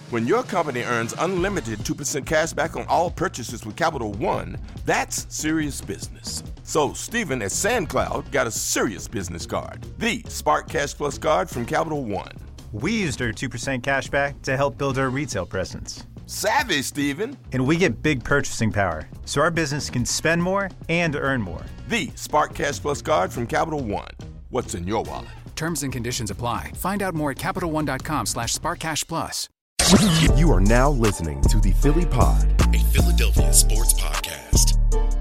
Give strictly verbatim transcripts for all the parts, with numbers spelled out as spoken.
When your company earns unlimited two percent cash back on all purchases with Capital One, that's serious business. So Stephen at SandCloud got a serious business card, the Spark Cash Plus card from Capital One. We used our two percent cash back to help build our retail presence. Savvy, Stephen. And we get big purchasing power, so our business can spend more and earn more. The Spark Cash Plus card from Capital One. What's in your wallet? Terms and conditions apply. Find out more at CapitalOne.com slash SparkCashPlus. You are now listening to the Philly Pod, a Philadelphia sports podcast.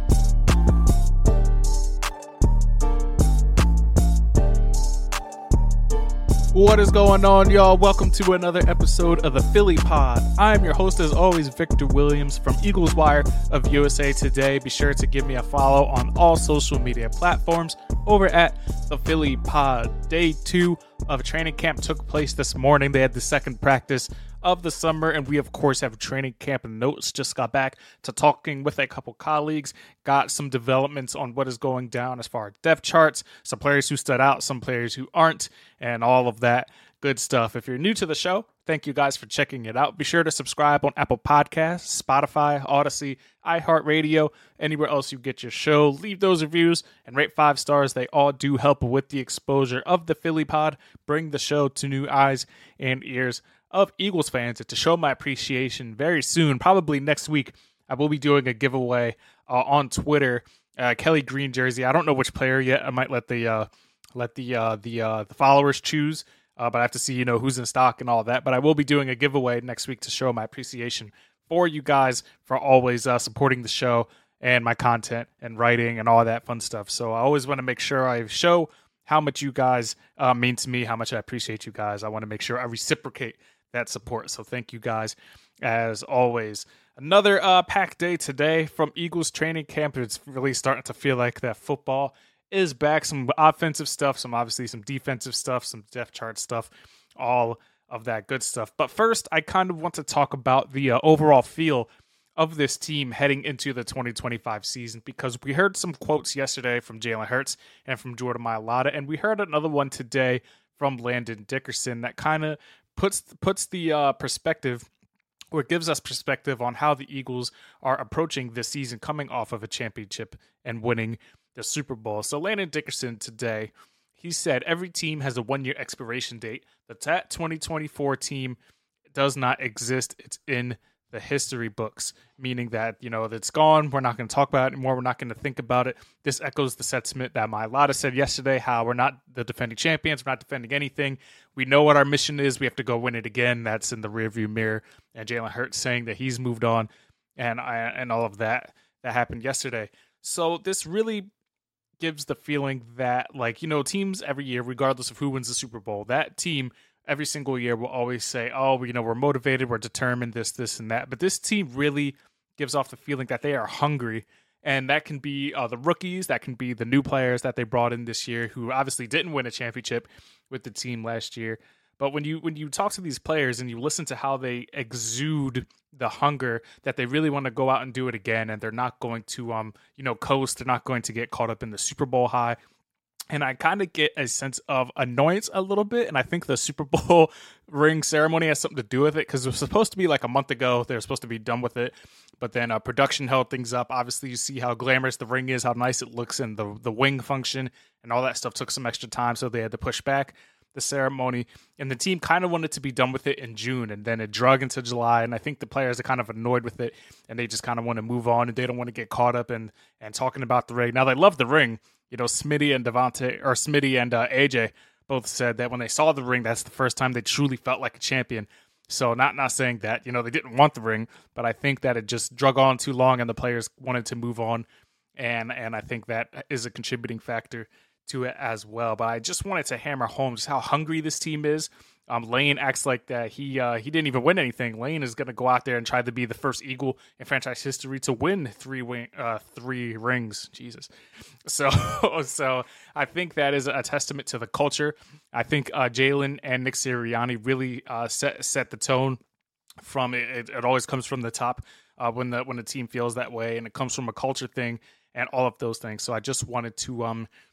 What is going on, y'all? Welcome to another episode of the Philly Pod. I'm your host, as always, Victor Williams from Eagles Wire of U S A Today. Be sure to give me a follow on all social media platforms over at the Philly Pod. Day two of training camp took place this morning. They had the second practice of the summer, and we of course have training camp notes. Just got back to talking with a couple colleagues, got some developments on what is going down as far as depth charts, some players who stood out, some players who aren't, and all of that good stuff. If you're new to the show, thank you guys for checking it out. Be sure to subscribe on Apple Podcasts, Spotify, Odyssey, iHeartRadio, anywhere else you get your show. Leave those reviews and rate five stars. They all do help with the exposure of the Philly Pod, bring the show to new eyes and ears of Eagles fans. And to show my appreciation, very soon, probably next week, I will be doing a giveaway uh, on Twitter. Uh, Kelly Green jersey. I don't know which player yet. I might let the uh, let the uh, the uh, the followers choose. Uh, but I have to see, you know, who's in stock and all that. But I will be doing a giveaway next week to show my appreciation for you guys for always uh, supporting the show and my content and writing and all that fun stuff. So I always want to make sure I show how much you guys uh, mean to me, how much I appreciate you guys. I want to make sure I reciprocate that support. So thank you guys as always. Another uh, packed day today from Eagles training camp. It's really starting to feel like that football is back. Some offensive stuff, some obviously some defensive stuff, some depth chart stuff, all of that good stuff. But first, I kind of want to talk about the uh, overall feel of this team heading into the twenty twenty-five season, because we heard some quotes yesterday from Jalen Hurts and from Jordan Mailata, and we heard another one today from Landon Dickerson that kind of puts puts the uh, perspective, or gives us perspective on how the Eagles are approaching this season, coming off of a championship and winning the Super Bowl. So Landon Dickerson today, he said every team has a one-year expiration date. The T A T twenty twenty-four team does not exist. It's in the history books, meaning that, you know, it's gone. We're not going to talk about it anymore. We're not going to think about it. This echoes the sentiment that Mailata said yesterday, how we're not the defending champions. We're not defending anything. We know what our mission is. We have to go win it again. That's in the rearview mirror. And Jalen Hurts saying that he's moved on, and I, and all of that that happened yesterday. So this really gives the feeling that, like, you know, teams every year, regardless of who wins the Super Bowl, that team every single year will always say, oh, you know, we're motivated, we're determined, this, this, and that. But this team really gives off the feeling that they are hungry. And that can be uh, the rookies, that can be the new players that they brought in this year, who obviously didn't win a championship with the team last year. But when you when you talk to these players and you listen to how they exude the hunger that they really want to go out and do it again, and they're not going to um you know coast, they're not going to get caught up in the Super Bowl high. And I kind of get a sense of annoyance a little bit, and I think the Super Bowl ring ceremony has something to do with it, because it was supposed to be like a month ago. They were supposed to be done with it, but then uh, production held things up. Obviously, you see how glamorous the ring is, how nice it looks, and the the wing function and all that stuff took some extra time, so they had to push back the ceremony. And the team kind of wanted to be done with it in June, and then it drug into July, and I think the players are kind of annoyed with it, and they just kind of want to move on, and they don't want to get caught up in and talking about the ring. Now, they love the ring. You know, Smitty and Devontae, or Smitty and uh, A J both said that when they saw the ring, that's the first time they truly felt like a champion. So not not saying that, you know, they didn't want the ring, but I think that it just drug on too long and the players wanted to move on. And and I think that is a contributing factor to it as well. But I just wanted to hammer home just how hungry this team is. Um, Lane acts like that he uh, he didn't even win anything. Lane is going to go out there and try to be the first Eagle in franchise history to win three wing, uh, three rings. Jesus. So so I think that is a testament to the culture. I think uh, Jalen and Nick Sirianni really uh, set set the tone. From it, it, it always comes from the top uh, when the when the team feels that way, and it comes from a culture thing and all of those things. So I just wanted to um.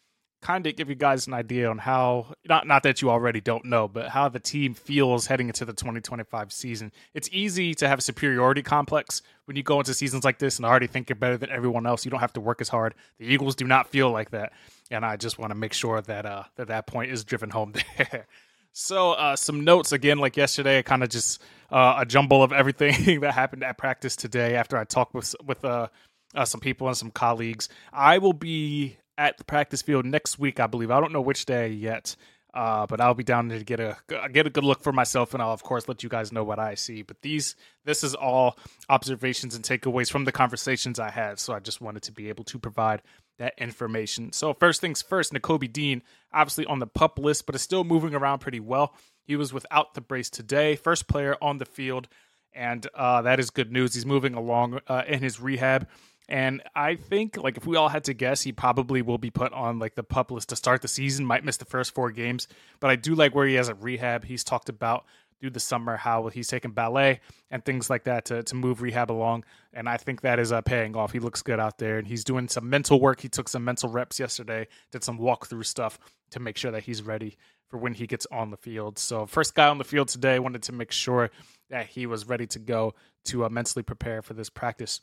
kind of give you guys an idea on how, not not that you already don't know, but how the team feels heading into the twenty twenty-five season. It's easy to have a superiority complex when you go into seasons like this and already think you're better than everyone else. You don't have to work as hard. The Eagles do not feel like that, and I just want to make sure that uh, that, that point is driven home there. So uh, some notes, again, like yesterday, kind of just uh, a jumble of everything that happened at practice today after I talked with, with uh, uh, some people and some colleagues. I will be at the practice field next week, I believe. I don't know which day yet, uh, but I'll be down there to get a get a good look for myself, and I'll, of course, let you guys know what I see. But these, this is all observations and takeaways from the conversations I had, so I just wanted to be able to provide that information. So first things first, Nakobe Dean, obviously on the PUP list, but is still moving around pretty well. He was without the brace today, first player on the field, and uh, that is good news. He's moving along uh, in his rehab. And I think, like, if we all had to guess, he probably will be put on, like, the PUP list to start the season, might miss the first four games. But I do like where he has at rehab. He's talked about through the summer how he's taking ballet and things like that to, to move rehab along. And I think that is uh, paying off. He looks good out there, and he's doing some mental work. He took some mental reps yesterday, did some walkthrough stuff to make sure that he's ready for when he gets on the field. So first guy on the field today, wanted to make sure that he was ready to go to uh, mentally prepare for this practice.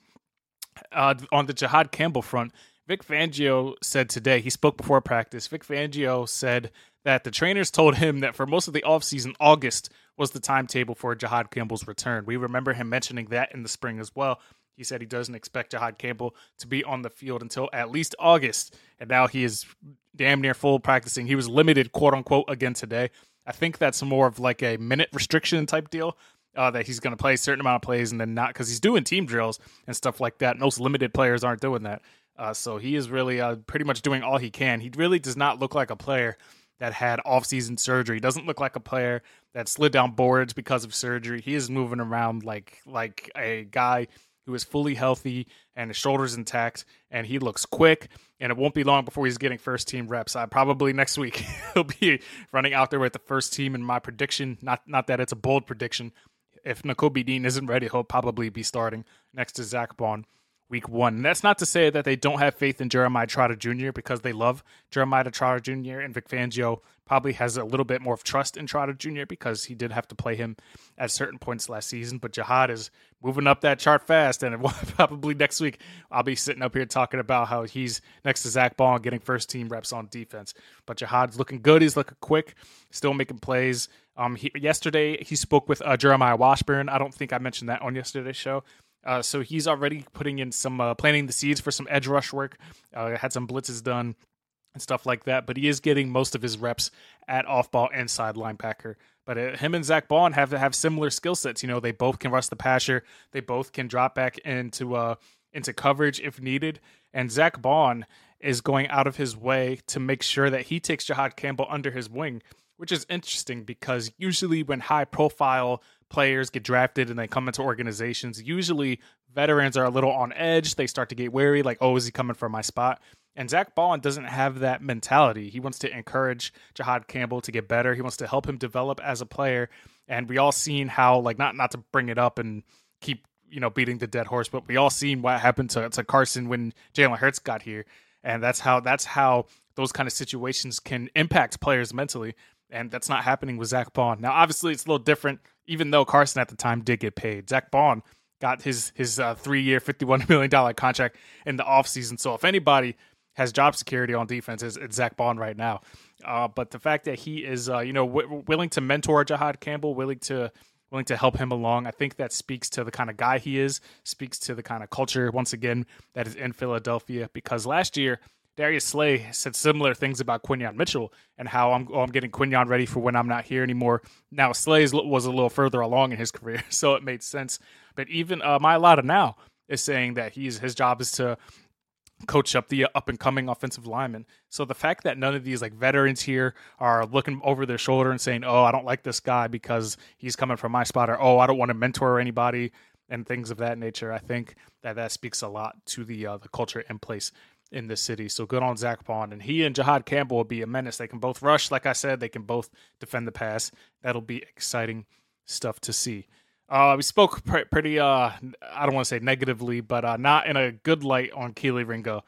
Uh, on the Jihaad Campbell front, Vic Fangio said today, he spoke before practice, Vic Fangio said that the trainers told him that for most of the offseason, August was the timetable for Jihaad Campbell's return. We remember him mentioning that in the spring as well. He said he doesn't expect Jihaad Campbell to be on the field until at least August, and now he is damn near full practicing. He was limited, quote-unquote, again today. I think that's more of like a minute restriction type deal. Uh, that he's going to play a certain amount of plays and then not, because he's doing team drills and stuff like that. Most limited players aren't doing that. Uh, so he is really uh, pretty much doing all he can. He really does not look like a player that had off-season surgery. He doesn't look like a player that slid down boards because of surgery. He is moving around like like a guy who is fully healthy and his shoulders intact, and he looks quick, and it won't be long before he's getting first-team reps. Uh, probably next week he'll be running out there with the first team in my prediction. Not, not that it's a bold prediction. If Nakobe Dean isn't ready, he'll probably be starting next to Zach Bond week one. And that's not to say that they don't have faith in Jeremiah Trotter Junior, because they love Jeremiah Trotter Junior, and Vic Fangio probably has a little bit more of trust in Trotter Junior because he did have to play him at certain points last season. But Jihaad is moving up that chart fast, and probably next week I'll be sitting up here talking about how he's next to Zach Bond getting first-team reps on defense. But Jihaad's looking good. He's looking quick, still making plays. Um, he, yesterday, he spoke with uh, Jeremiah Washburn. I don't think I mentioned that on yesterday's show. Uh, so he's already putting in some, uh, planting the seeds for some edge rush work. Uh, had some blitzes done and stuff like that. But he is getting most of his reps at off-ball inside linebacker. But uh, him and Zach Bond have to have similar skill sets. You know, they both can rush the passer. They both can drop back into uh, into coverage if needed. And Zach Bond is going out of his way to make sure that he takes Jihaad Campbell under his wing, which is interesting because usually when high-profile players get drafted and they come into organizations, usually veterans are a little on edge. They start to get wary, like, oh, is he coming for my spot? And Zach Bond doesn't have that mentality. He wants to encourage Jihaad Campbell to get better. He wants to help him develop as a player. And we all seen how, like, not not to bring it up and keep, you know, beating the dead horse, but we all seen what happened to, to Carson when Jalen Hurts got here. And that's how that's how those kind of situations can impact players mentally. And that's not happening with Zach Bond. Now, obviously, it's a little different, even though Carson at the time did get paid. Zach Bond got his his uh, three-year, fifty-one million dollars contract in the offseason. So if anybody has job security on defense, it's, it's Zach Bond right now. Uh, but the fact that he is, uh, you know, w- willing to mentor Jihaad Campbell, willing to willing to help him along, I think that speaks to the kind of guy he is, speaks to the kind of culture, once again, that is in Philadelphia. Because last year, Darius Slay said similar things about Quinyon Mitchell and how I'm, oh, I'm getting Quinyon ready for when I'm not here anymore. Now, Slay was a little further along in his career, so it made sense. But even uh, Mailata now is saying that he's his job is to coach up the up-and-coming offensive linemen. So the fact that none of these like veterans here are looking over their shoulder and saying, oh, I don't like this guy because he's coming from my spot, or, oh, I don't want to mentor anybody and things of that nature, I think that that speaks a lot to the uh, the culture in place in the city. So good on Zach Bond. And he and Jihaad Campbell will be a menace. They can both rush, like I said. They can both defend the pass. That'll be exciting stuff to see. Uh, we spoke pr- pretty, uh, I don't want to say negatively, but uh, not in a good light on Kelee Ringo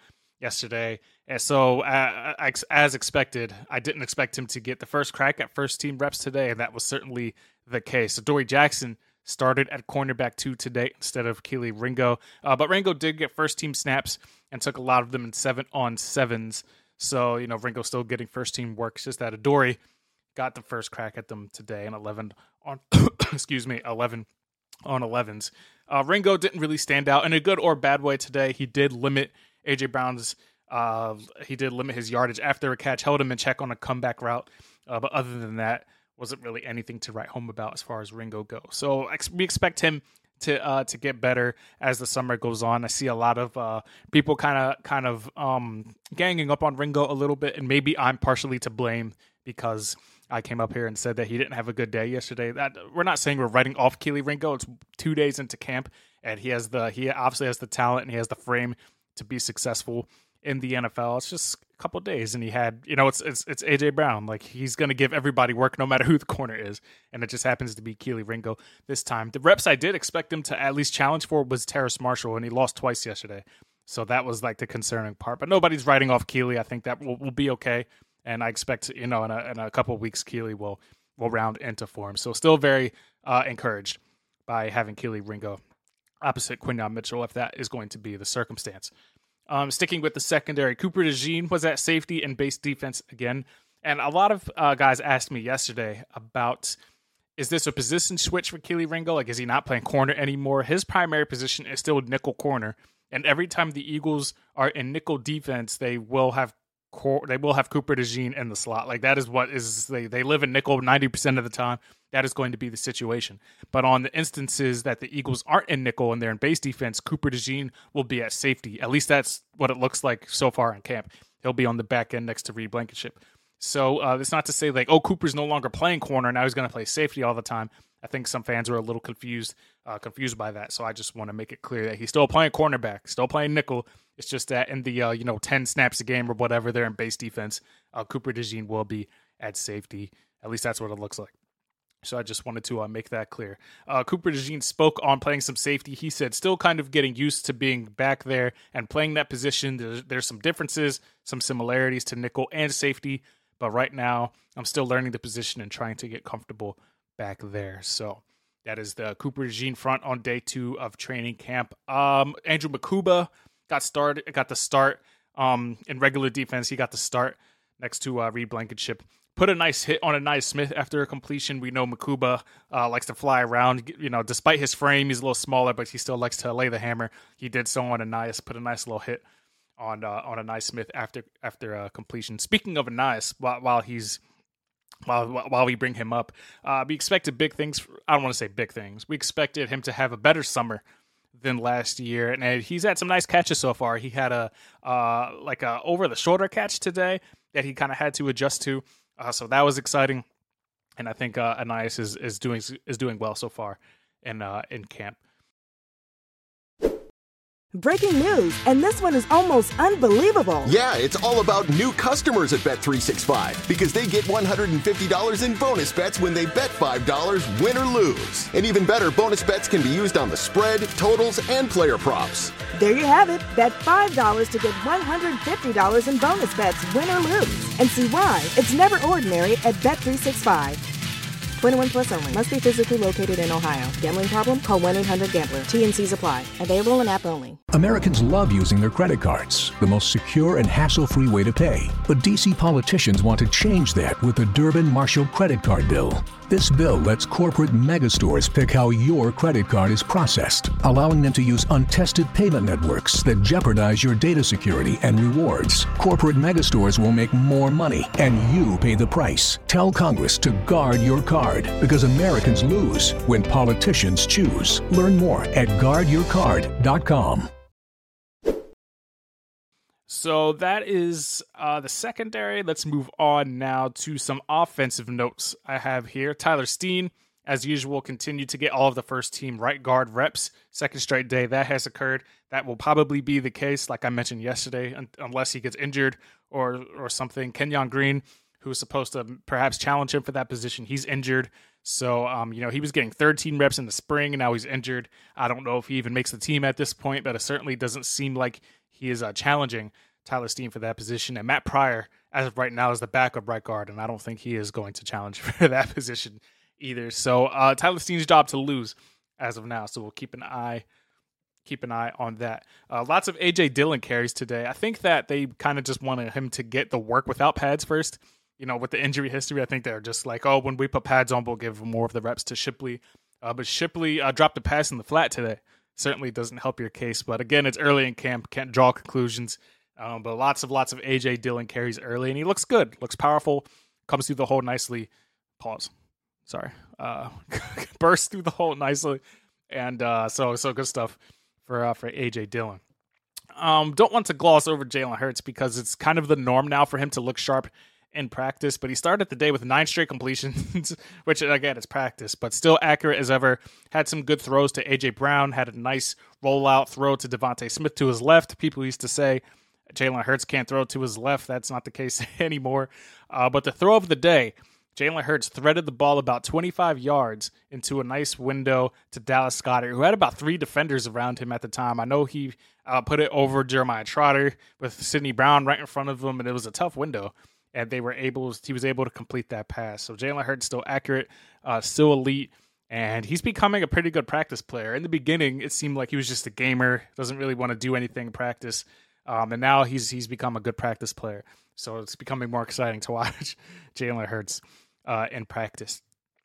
yesterday. And so, uh, as expected, I didn't expect him to get the first crack at first team reps today, and that was certainly the case. Adoree Jackson started at cornerback two today instead of Kelee Ringo. Uh, but Ringo did get first team snaps and took a lot of them in seven on sevens. So, you know, Ringo still getting first team work. It's just that Adoree got the first crack at them today and eleven on, excuse me, eleven on elevens. Uh, Ringo didn't really stand out in a good or bad way today. He did limit A J Brown's, uh, he did limit his yardage after a catch, held him in check on a comeback route. Uh, but other than that, wasn't really anything to write home about as far as Ringo goes. So ex- we expect him to uh, to get better as the summer goes on. I see a lot of uh, people kind of kind of um, ganging up on Ringo a little bit, and maybe I'm partially to blame because I came up here and said that he didn't have a good day yesterday. That we're not saying we're writing off Kelee Ringo. It's two days into camp, and he has the he obviously has the talent and he has the frame to be successful in the N F L. It's just a couple of days, and he had, you know, it's it's it's A J Brown. Like, he's going to give everybody work no matter who the corner is, and it just happens to be Kelee Ringo this time. The reps I did expect him to at least challenge for was Terrace Marshall, and he lost twice yesterday. So that was like the concerning part. But nobody's writing off Kelee. I think that will, will be okay, and I expect, you know, in a, in a couple of weeks, Kelee will will round into form. So still very uh, encouraged by having Kelee Ringo opposite Quinyon Mitchell, if that is going to be the circumstance. Um, sticking with the secondary, Cooper DeJean was at safety and base defense again. And a lot of uh, guys asked me yesterday about, is this a position switch for Kelee Ringo? Like, is he not playing corner anymore? His primary position is still nickel corner. And every time the Eagles are in nickel defense, they will have cor- they will have Cooper DeJean in the slot. Like, that is what is, they, they live in nickel ninety percent of the time. That is going to be the situation. But on the instances that the Eagles aren't in nickel and they're in base defense, Cooper DeJean will be at safety. At least that's what it looks like so far in camp. He'll be on the back end next to Reed Blankenship. So uh, it's not to say like, oh, Cooper's no longer playing corner, now he's going to play safety all the time. I think some fans are a little confused uh, confused by that. So I just want to make it clear that he's still playing cornerback, still playing nickel. It's just that in the uh, you know ten snaps a game or whatever, they're in base defense. Uh, Cooper DeJean will be at safety. At least that's what it looks like. So I just wanted to uh, make that clear. Uh, Cooper DeJean spoke on playing some safety. He said still kind of getting used to being back there and playing that position. There's, there's some differences, some similarities to nickel and safety. But right now, I'm still learning the position and trying to get comfortable back there. So that is the Cooper DeJean front on day two of training camp. Um, Andrew Mukuba got started, got the start um, in regular defense. He got the start next to uh, Reed Blankenship. Put a nice hit on Ainias Smith after a completion. We know Mukuba uh, likes to fly around. You know, despite his frame, he's a little smaller, but he still likes to lay the hammer. He did so on Ainias. Put a nice little hit on uh, on Ainias Smith after after uh, completion. Speaking of Ainias, while, while he's while while we bring him up, uh, we expected big things. I don't want to say big things. We expected him to have a better summer than last year, and he's had some nice catches so far. He had a uh, like a over the shoulder catch today that he kind of had to adjust to. Uh, so that was exciting, and I think uh, Ainias is, is doing is doing well so far in uh, in camp. Breaking news, and this one is almost unbelievable. Yeah, it's all about new customers at Bet three sixty-five because they get one hundred fifty dollars in bonus bets when they bet five dollars, win or lose. And even better, bonus bets can be used on the spread, totals, and player props. There you have it. Bet five dollars to get one hundred fifty dollars in bonus bets, win or lose. And see why it's never ordinary at Bet three sixty-five. twenty-one plus only. Must be physically located in Ohio. Gambling problem? Call one eight hundred gambler. T N Cs apply. Available in app only. Americans love using their credit cards, the most secure and hassle-free way to pay. But D C politicians want to change that with the Durbin-Marshall credit card bill. This bill lets corporate megastores pick how your credit card is processed, allowing them to use untested payment networks that jeopardize your data security and rewards. Corporate megastores will make more money, and you pay the price. Tell Congress to guard your card, because Americans lose when politicians choose. Learn more at guard your card dot com. So that is uh, the secondary. Let's move on now to some offensive notes I have here. Tyler Steen, as usual, continued to get all of the first team right guard reps. Second straight day that has occurred. That will probably be the case, like I mentioned yesterday, un- unless he gets injured or or something. Kenyon Green, who was supposed to perhaps challenge him for that position, he's injured. So, um, you know, he was getting third team reps in the spring, and now he's injured. I don't know if he even makes the team at this point, but it certainly doesn't seem like he is uh, challenging Tyler Steen for that position. And Matt Pryor, as of right now, is the backup right guard, and I don't think he is going to challenge for that position either. So uh, Tyler Steen's job to lose as of now. So we'll keep an eye keep an eye on that. Uh, lots of A J Dillon carries today. I think that they kind of just wanted him to get the work without pads first. You know, with the injury history, I think they're just like, oh, when we put pads on, we'll give more of the reps to Shipley. Uh, but Shipley uh, dropped a pass in the flat today. Certainly doesn't help your case. But again, it's early in camp. Can't draw conclusions. Um, but lots of lots of A J Dillon carries early, and he looks good. Looks powerful. Comes through the hole nicely. Pause. Sorry. Uh, bursts through the hole nicely. And uh, so so good stuff for uh, for A J Dillon. Um, don't want to gloss over Jalen Hurts because it's kind of the norm now for him to look sharp in practice, but he started the day with nine straight completions, which again, it's practice, but still accurate as ever. Had some good throws to A J Brown, had a nice rollout throw to Devontae Smith to his left. People used to say Jalen Hurts can't throw to his left. That's not the case anymore. Uh, but the throw of the day, Jalen Hurts threaded the ball about twenty-five yards into a nice window to Dallas Goedert, who had about three defenders around him at the time. I know he uh, put it over Jeremiah Trotter with Sidney Brown right in front of him, and it was a tough window. And they were able, he was able to complete that pass. So Jalen Hurts still accurate, uh, still elite, and he's becoming a pretty good practice player. In the beginning, it seemed like he was just a gamer, doesn't really want to do anything in practice, um, and now he's he's become a good practice player. So it's becoming more exciting to watch Jalen Hurts uh, in practice.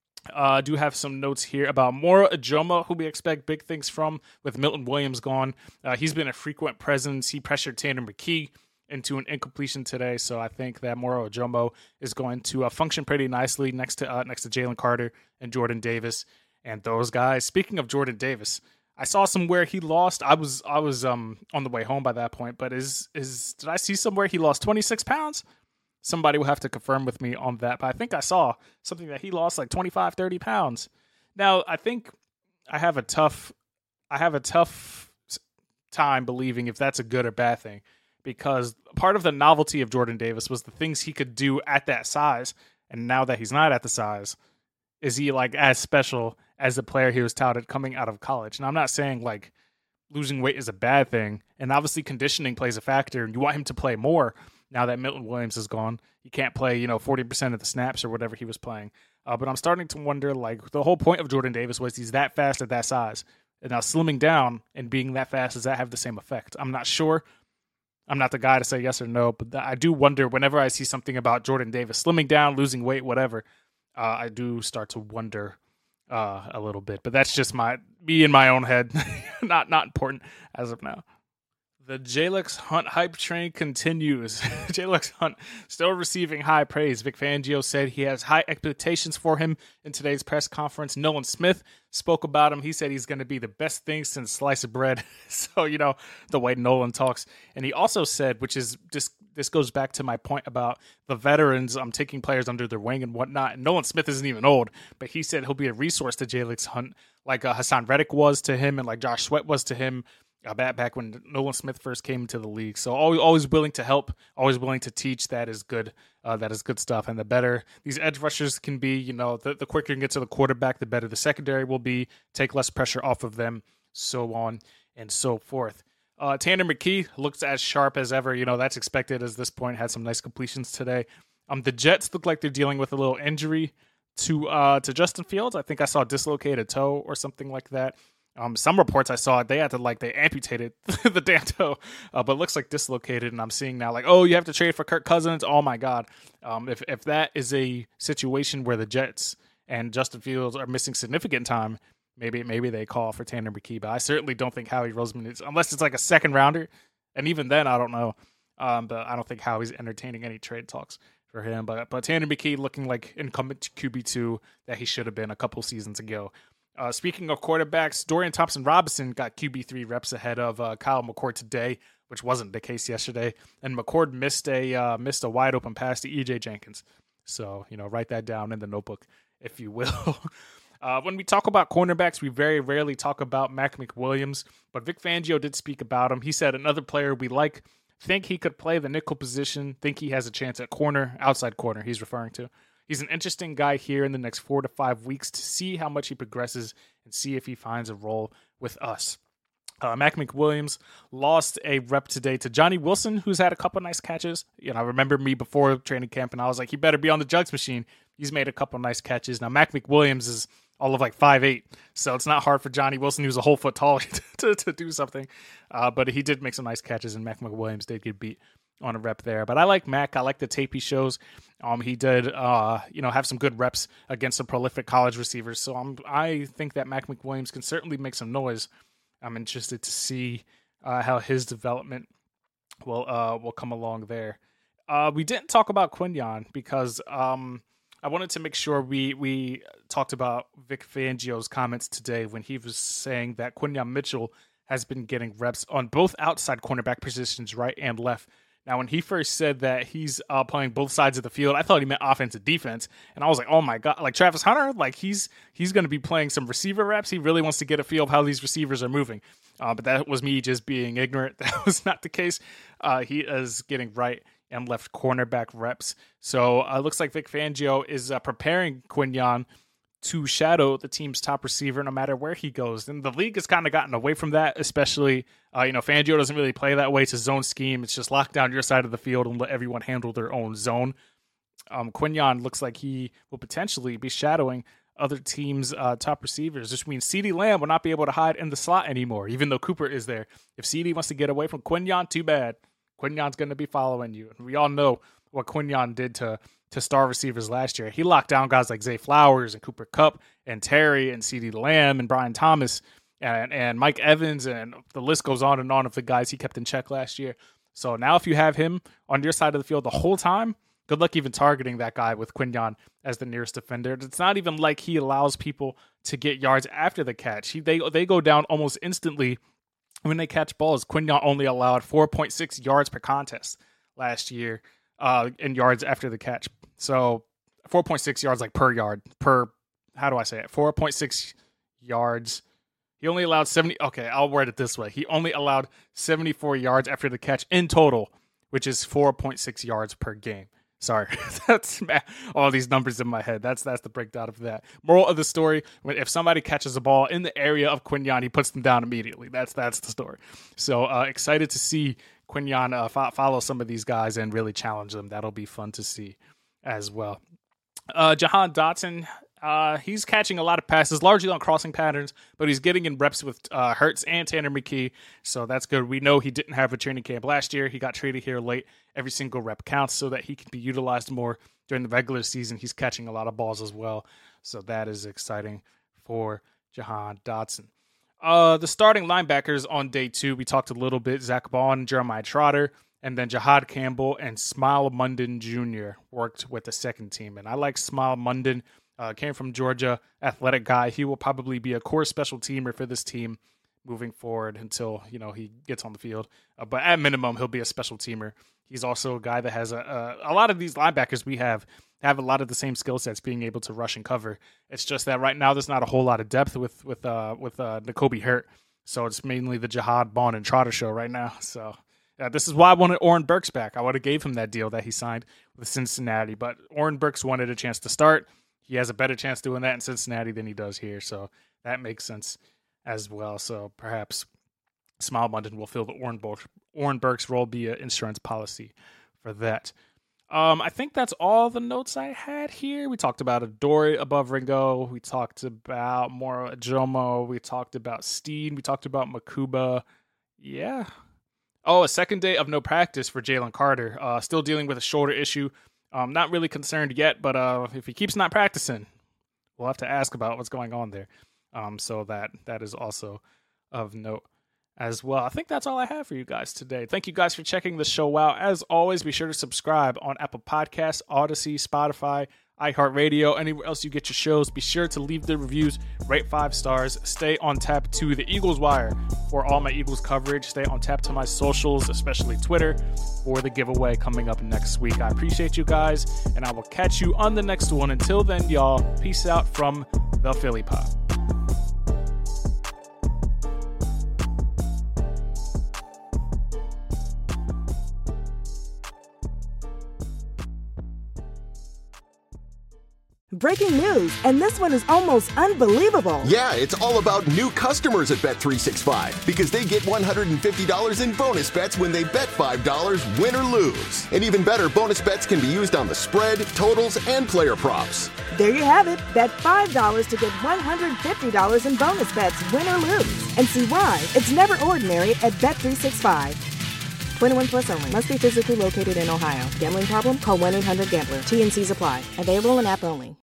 I uh, do have some notes here about Moro Ojomo, who we expect big things from with Milton Williams gone. Uh, he's been a frequent presence. He pressured Tanner McKee into an incompletion today, so I think that Moro Ojomo is going to uh, function pretty nicely next to uh, next to Jalen Carter and Jordan Davis and those guys. Speaking of Jordan Davis, I saw somewhere he lost. I was I was um on the way home by that point, but is is did I see somewhere he lost twenty-six pounds? Somebody will have to confirm with me on that, but I think I saw something that he lost like twenty-five, thirty pounds. Now I think I have a tough I have a tough time believing if that's a good or bad thing. Because part of the novelty of Jordan Davis was the things he could do at that size. And now that he's not at the size, is he like as special as the player he was touted coming out of college? Now, I'm not saying like losing weight is a bad thing. And obviously conditioning plays a factor. And you want him to play more now that Milton Williams is gone. He can't play, you know, forty percent of the snaps or whatever he was playing. Uh, but I'm starting to wonder, like, the whole point of Jordan Davis was he's that fast at that size. And now slimming down and being that fast, does that have the same effect? I'm not sure. I'm not the guy to say yes or no, but I do wonder whenever I see something about Jordan Davis slimming down, losing weight, whatever, uh, I do start to wonder uh, a little bit. But that's just my me in my own head. not not important as of now. The Jalen Hunt hype train continues. Jalen Hunt still receiving high praise. Vic Fangio said he has high expectations for him in today's press conference. Nolan Smith spoke about him. He said he's going to be the best thing since sliced bread. So, you know, the way Nolan talks. And he also said, which is just, this goes back to my point about the veterans um, taking players under their wing and whatnot. And Nolan Smith isn't even old, but he said he'll be a resource to Jalen Hunt like uh, Hassan Reddick was to him and like Josh Sweat was to him. Uh, back back when Nolan Smith first came into the league. So always, always willing to help, always willing to teach. That is good. Uh, that is good stuff. And the better these edge rushers can be, you know, the, the quicker you can get to the quarterback, the better the secondary will be. Take less pressure off of them, so on and so forth. Uh, Tanner McKee looks as sharp as ever. You know, that's expected at this point. Had some nice completions today. Um, the Jets look like they're dealing with a little injury to uh, to Justin Fields. I think I saw a dislocated toe or something like that. Um, some reports I saw, they had to, like, they amputated the damn toe, uh, but it looks like dislocated, and I'm seeing now, like, oh, you have to trade for Kirk Cousins? Oh, my God. Um, if, if that is a situation where the Jets and Justin Fields are missing significant time, maybe maybe they call for Tanner McKee, but I certainly don't think Howie Roseman is, unless it's like a second rounder, and even then, I don't know, um, but I don't think Howie's entertaining any trade talks for him, but, but Tanner McKee looking like incumbent Q B two that he should have been a couple seasons ago. Uh, speaking of quarterbacks, Dorian Thompson-Robinson got Q B three reps ahead of uh, Kyle McCord today, which wasn't the case yesterday. And McCord missed a uh, missed a wide open pass to E J Jenkins. So, you know, write that down in the notebook, if you will. uh, when we talk about cornerbacks, we very rarely talk about Mac McWilliams, but Vic Fangio did speak about him. He said another player we like, think he could play the nickel position, think he has a chance at corner, outside corner he's referring to. He's an interesting guy here in the next four to five weeks to see how much he progresses and see if he finds a role with us. Uh, Mac McWilliams lost a rep today to Johnny Wilson, who's had a couple nice catches. You know, I remember me before training camp, and I was like, he better be on the jugs machine. He's made a couple nice catches. Now, Mac McWilliams is all of like five eight, so it's not hard for Johnny Wilson, who's a whole foot taller, to, to do something. Uh, but he did make some nice catches, and Mac McWilliams did get beat on a rep there. But I like Mac. I like the tape he shows. Um, he did, uh, you know, have some good reps against some prolific college receivers. So I'm, I think that Mac McWilliams can certainly make some noise. I'm interested to see uh, how his development will uh, will come along there. Uh, we didn't talk about Quinyon because um, I wanted to make sure we we talked about Vic Fangio's comments today when he was saying that Quinyon Mitchell has been getting reps on both outside cornerback positions, right and left. Now, when he first said that he's uh, playing both sides of the field, I thought he meant offense and defense. And I was like, oh, my God, like Travis Hunter, like he's he's going to be playing some receiver reps. He really wants to get a feel of how these receivers are moving. Uh, but that was me just being ignorant. That was not the case. Uh, he is getting right and left cornerback reps. So it uh, looks like Vic Fangio is uh, preparing Quinyon to shadow the team's top receiver no matter where he goes. And the league has kind of gotten away from that, especially, uh, you know, Fangio doesn't really play that way. It's a zone scheme. It's just lock down your side of the field and let everyone handle their own zone. Um, Quinyon looks like he will potentially be shadowing other teams' uh, top receivers, which means CeeDee Lamb will not be able to hide in the slot anymore, even though Cooper is there. If CeeDee wants to get away from Quinyon, too bad. Quinyon's going to be following you. And we all know what Quinyon did to to star receivers last year. He locked down guys like Zay Flowers and Cooper Kupp and Terry and CeeDee Lamb and Brian Thomas and, and Mike Evans, and the list goes on and on of the guys he kept in check last year. So now if you have him on your side of the field the whole time, good luck even targeting that guy with Quinyon as the nearest defender. It's not even like he allows people to get yards after the catch. He, they, they go down almost instantly when they catch balls. Quinyon only allowed four point six yards per contest last year uh, in yards after the catch. So four point six yards like per yard, per, how do I say it? four point six yards. He only allowed seventy. Okay, I'll word it this way. He only allowed seventy-four yards after the catch in total, which is four point six yards per game. Sorry, that's all these numbers in my head. That's that's the breakdown of that. Moral of the story: if somebody catches a ball in the area of Quinyon, he puts them down immediately. That's that's the story. So uh, excited to see Quinyon uh, fo- follow some of these guys and really challenge them. That'll be fun to see as well. Uh, Jahan Dotson, uh, he's catching a lot of passes, largely on crossing patterns, but he's getting in reps with uh, Hurts and Tanner McKee, so that's good. We know he didn't have a training camp last year. He got traded here late. Every single rep counts so that he can be utilized more during the regular season. He's catching a lot of balls as well, so that is exciting for Jahan Dotson. Uh, the starting linebackers on day two, we talked a little bit, Zach Bond, Jeremiah Trotter, and then Jahad Campbell and Smile Munden Junior worked with the second team. And I like Smile Munden, uh, came from Georgia, athletic guy. He will probably be a core special teamer for this team moving forward until, you know, he gets on the field. Uh, but at minimum, he'll be a special teamer. He's also a guy that has a, a, a lot of these linebackers we have have a lot of the same skill sets, being able to rush and cover. It's just that right now there's not a whole lot of depth with with uh, with uh, N'Kobe Hurt. So it's mainly the Jahad, Bond, and Trotter show right now. So Uh, this is why I wanted Oren Burks back. I would have gave him that deal that he signed with Cincinnati, but Oren Burks wanted a chance to start. He has a better chance doing that in Cincinnati than he does here, so that makes sense as well. So perhaps Smile Munden will fill the Oren Burks, Oren Burks role via insurance policy for that. Um, I think that's all the notes I had here. We talked about Adoree above Ringo. We talked about Moro Ajomo. We talked about Steen. We talked about Makuba. Yeah. Oh, a second day of no practice for Jalen Carter. Uh, still dealing with a shoulder issue. Um, not really concerned yet, but uh, if he keeps not practicing, we'll have to ask about what's going on there. Um, so that that is also of note as well. I think that's all I have for you guys today. Thank you guys for checking the show out. As always, be sure to subscribe on Apple Podcasts, Odyssey, Spotify, iHeartRadio, anywhere else you get your shows. Be sure to leave the reviews, rate five stars, stay on tap to the Eagles Wire for all my Eagles coverage. Stay on tap to my socials, especially Twitter, for the giveaway coming up next week. I appreciate you guys, and I will catch you on the next one. Until then, y'all, peace out from the Philly Pod. breaking news, and this one is almost unbelievable. Yeah, it's all about new customers at Bet three sixty-five because they get one hundred fifty dollars in bonus bets when they bet five dollars, win or lose. And even better, bonus bets can be used on the spread, totals, and player props. There you have it. Bet five dollars to get one hundred fifty dollars in bonus bets, win or lose. And see why it's never ordinary at Bet three sixty-five. twenty-one plus only. Must be physically located in Ohio. Gambling problem? Call one eight hundred gambler. T N Cs apply. Available in app only.